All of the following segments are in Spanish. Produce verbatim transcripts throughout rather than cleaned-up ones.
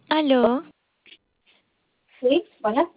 Aló, Sí, bueno,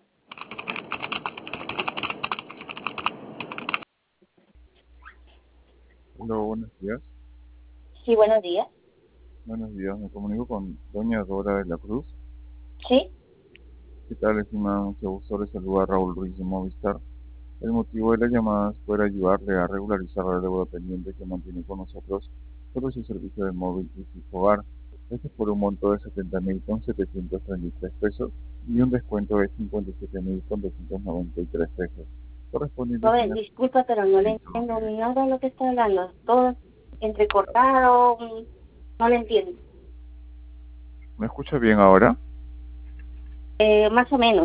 Hola, buenos días. sí, buenos días. Buenos días, me comunico con doña Dora de la Cruz. Sí, ¿Qué tal, estimada? Mucho gusto, le saluda Raúl Ruiz de Movistar. El motivo de la llamada es poder ayudarle a regularizar la deuda pendiente que mantiene con nosotros sobre su servicio de móvil y fijo hogar. Este es por un monto de setenta mil con setecientos treinta y tres pesos y un descuento de cincuenta y siete mil con doscientos noventa y tres pesos. Correspondiente, joven, señor. disculpa, pero no le Sí, todo entiendo bien. nada de lo que está hablando. Todo entrecortado, mm, no le entiendo. ¿Me escucha bien ahora? Eh, más o menos.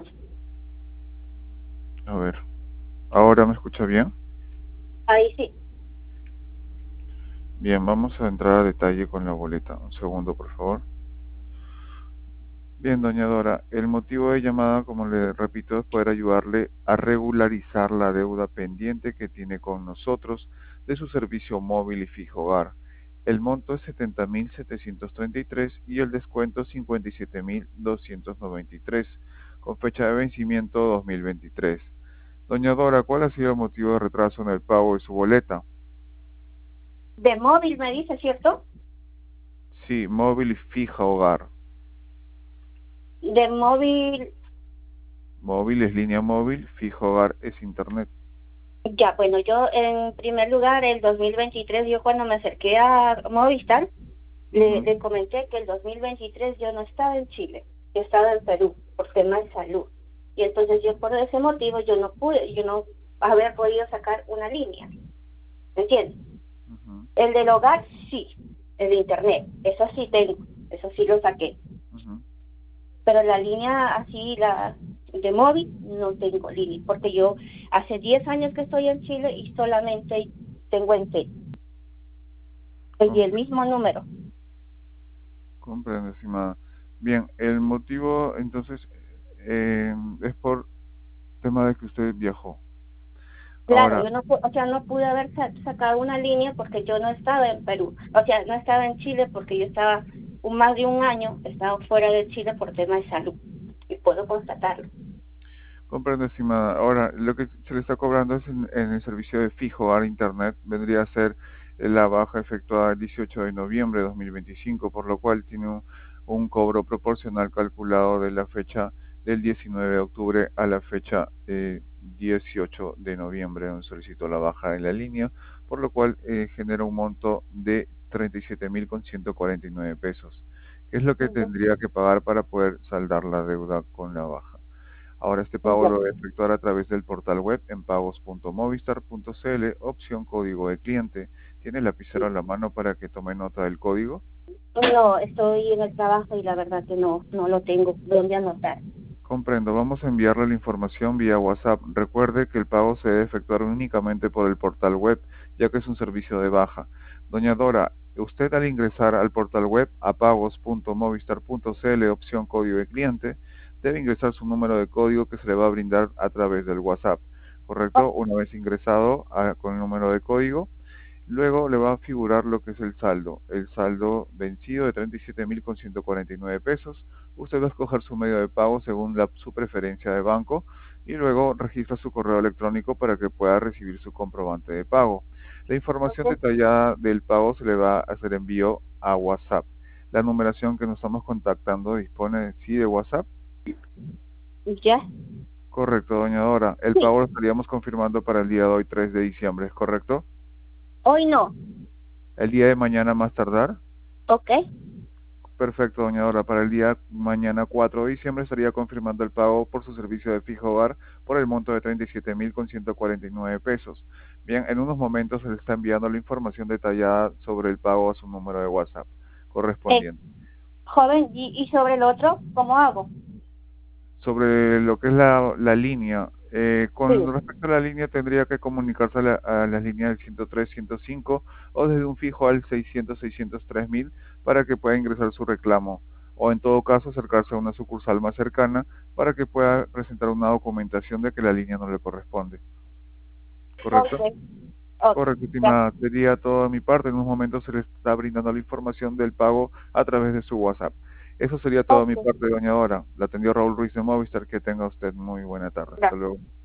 A ver, ¿ahora me escucha bien? Ahí sí. Bien, vamos a entrar a detalle con la boleta. Un segundo, por favor. Bien, doña Dora, el motivo de llamada, como le repito, es poder ayudarle a regularizar la deuda pendiente que tiene con nosotros de su servicio móvil y fijo hogar. El monto es setenta mil setecientos treinta y tres y el descuento cincuenta y siete mil doscientos noventa y tres, con fecha de vencimiento dos mil veintitrés. Doña Dora, ¿cuál ha sido el motivo de retraso en el pago de su boleta? De móvil me dice, ¿cierto? Sí, móvil y fija hogar. De móvil, Móvil es línea móvil, fijo hogar es internet. ya, bueno, yo en primer lugar, el dos mil veintitrés, yo cuando me acerqué a Movistar, le, Ujú. le comenté que el dos mil veintitrés yo no estaba en Chile, yo estaba en Perú, por temas de salud. Y entonces yo por ese motivo yo no pude, yo no haber podido sacar una línea, ¿me entiendes? Ujú. El del hogar sí, el de internet, eso sí tengo, eso sí lo saqué, Ujú. pero la línea así, la de móvil, no tengo línea, porque yo hace diez años que estoy en Chile y solamente tengo en T, y el Compre- mismo número. Comprendo, estimada. Bien, el motivo entonces eh, es por tema de que usted viajó. Claro, Ahora, yo no, pu- o sea, no pude haber sa- sacado una línea porque yo no estaba en Perú, o sea, no estaba en Chile porque yo estaba un, más de un año, estaba fuera de Chile por temas de salud, y puedo constatarlo. comprendo, estimada. Ahora, lo que se le está cobrando es en, en el servicio de fijo hogar internet, vendría a ser eh, la baja efectuada el dieciocho de noviembre de dos mil veinticinco, por lo cual tiene un, un cobro proporcional calculado de la fecha del diecinueve de octubre a la fecha eh, dieciocho de noviembre, donde solicitó la baja en la línea, por lo cual eh, genera un monto de treinta y siete mil con ciento cuarenta y nueve pesos, que es lo que Ujú. tendría que pagar para poder saldar la deuda con la baja. Ahora este pago Ya. lo debe efectuar a través del portal web en pagos punto movistar punto cl, opción código de cliente. ¿Tiene el lapicero en la mano para que tome nota del código? No, estoy en el trabajo y la verdad que no, no lo tengo donde anotar. Comprendo, vamos a enviarle la información vía WhatsApp. Recuerde que el pago se debe efectuar únicamente por el portal web, ya que es un servicio de baja. Doña Dora, usted al ingresar al portal web a pagos punto movistar punto cl, opción código de cliente, debe ingresar su número de código que se le va a brindar a través del WhatsApp. ¿Correcto? Una vez ingresado a- con el número de código, luego le va a figurar lo que es el saldo. El saldo vencido de treinta y siete mil con ciento cuarenta y nueve pesos. Usted va a escoger su medio de pago según la, su preferencia de banco y luego registra su correo electrónico para que pueda recibir su comprobante de pago. La información Ok. detallada del pago se le va a hacer envío a WhatsApp. La numeración que nos estamos contactando dispone sí de WhatsApp. Ya, Correcto, doña Dora. El sí, pago lo estaríamos confirmando para el día de hoy, tres de diciembre, ¿es correcto? hoy no, El día de mañana más tardar. ok. Perfecto, doña Dora. Para el día mañana cuatro de diciembre estaría confirmando el pago por su servicio de fijo hogar por el monto de treinta y siete mil con ciento cuarenta y nueve pesos. Bien, en unos momentos se le está enviando la información detallada sobre el pago a su número de WhatsApp Eh, correspondiente. joven, y, y sobre el otro, ¿cómo hago? Sobre lo que es la, la línea, eh, Sí. con respecto a la línea tendría que comunicarse a, la- a las líneas del ciento tres, ciento cinco o desde un fijo al seiscientos, seiscientos tres mil para que pueda ingresar su reclamo o en todo caso acercarse a una sucursal más cercana para que pueda presentar una documentación de que la línea no le corresponde. Ok, ¿Correcto? ok, Correcto, ya, estimada. Sería todo de mi parte. En unos momentos se le está brindando la información del pago a través de su WhatsApp. Eso sería todo de mi Ok, parte, doña Dora. La atendió Raúl Ruiz de Movistar. Que tenga usted muy buena tarde. Hasta gracias. luego.